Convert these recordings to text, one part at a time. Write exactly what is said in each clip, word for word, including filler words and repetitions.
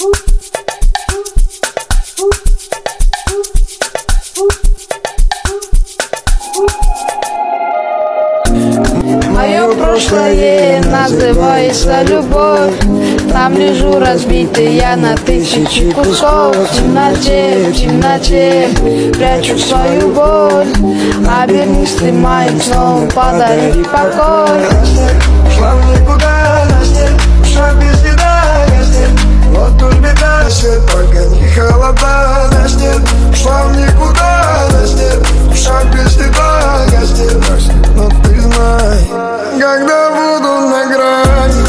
Мое прошлое называется любовь. Там лежу разбитый я на тысячи кусков. В темноте, в темноте прячу свою боль. Обернись ты моим сном, подари покой. Ушла в никуда, нас нет, ушла без следа, гаснет. Вот уж беда, свет погони, холода, нас нет. Ушла в никуда, нас нет, ушла без следа, гаснет. Но ты знай, когда буду на грани,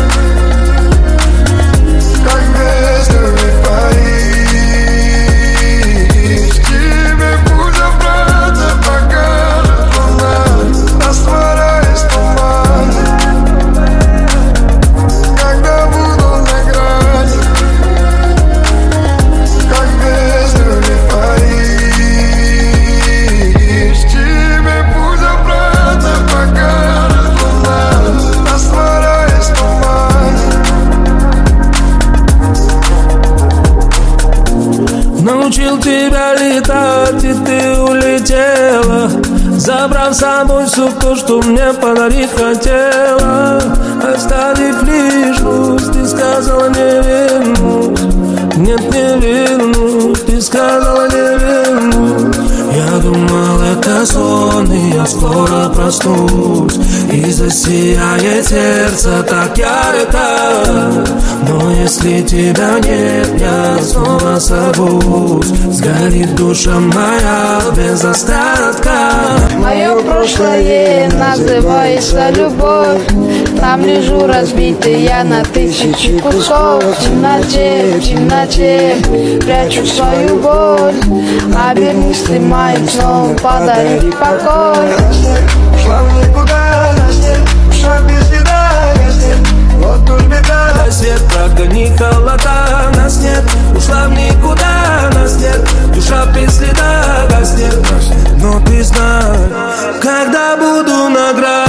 как без любви парить, тебе путь обратно покажет луна, растворяясь в тумане. Когда буду на грани, как без любви парить, тебе путь обратно покажет луна, растворяясь в тумане. Научил тебя летать, и ты улетела, забрав с собой все то, что мне подарить хотела. Оставив лишь грусть, ты сказала не вернусь. Нет, не вернусь, ты сказала не вернусь. Я думал, это сон, и я скоро проснусь, и засияет сердце так ярко. Но если тебя нет, я снова сорвусь. Сгорит душа моя без остатка. Мое прошлое называется любовь. Там лежу разбитый я на тысячи кусков. В темноте, в темноте прячу свою боль. Обернись ты моим сном, подари покой. Ушла в никуда, нас нет, ушла без следа, гаснет. Вот уж беда, свет прогони холода, нас нет. Ушла в никуда, нас нет. Душа без следа гаснет. Но ты знай, когда буду на грани,